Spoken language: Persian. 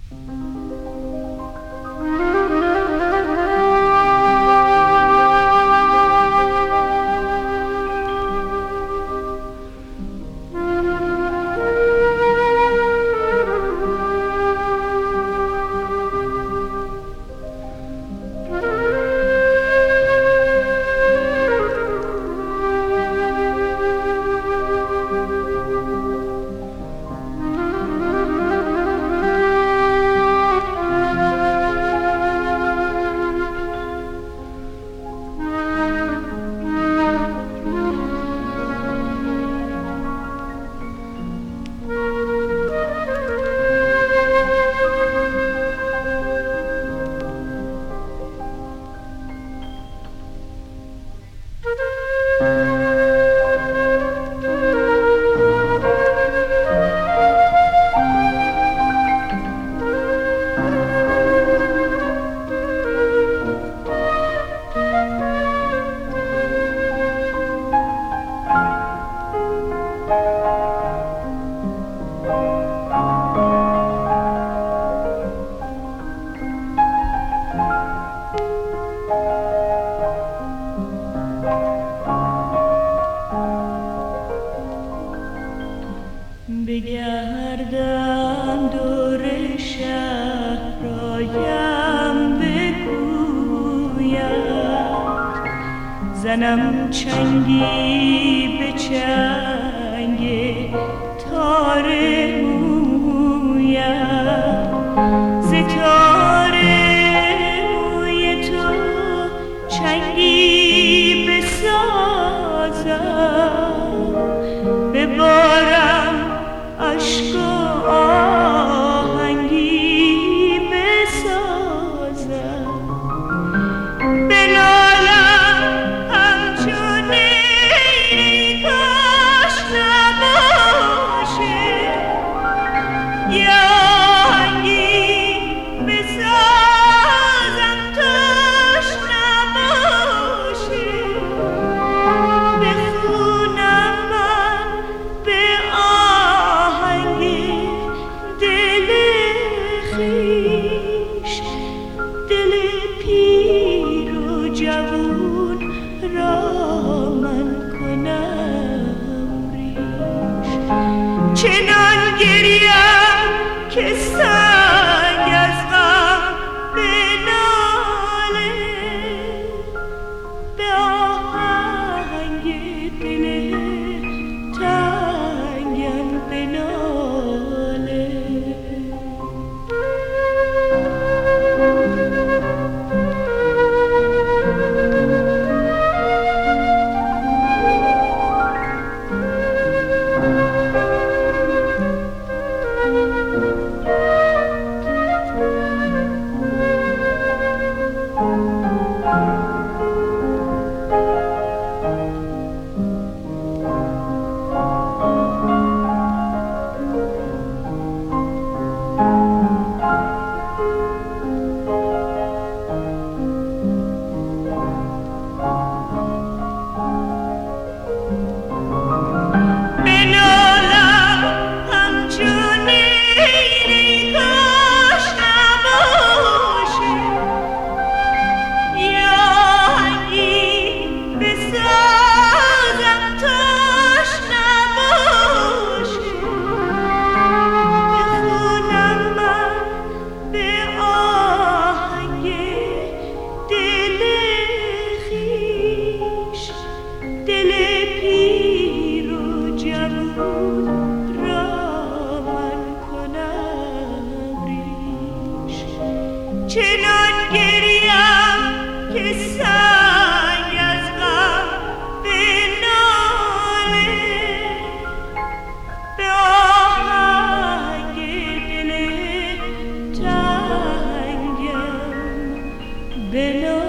بگردم دور شهر رایم بگوید، زنم چنگی به چنگ تار مویم، ز تار موی تو چنگی بسازم، ببارم عشق و آهنگی بسازم، بنالم همچون نیلی کاش نباشه، یه آهنگی بسازم توش نباشه، بخونم من به دل پیر و جوون را من کنم ریش، چنان گریم که سنگ از غم بناله، به آهنگ دل تنگم بناله. دل پیر و جوون را من کنم ریش، چنان گریم که سنگ از غم بناله، به آهنگ دل تنگم بناله.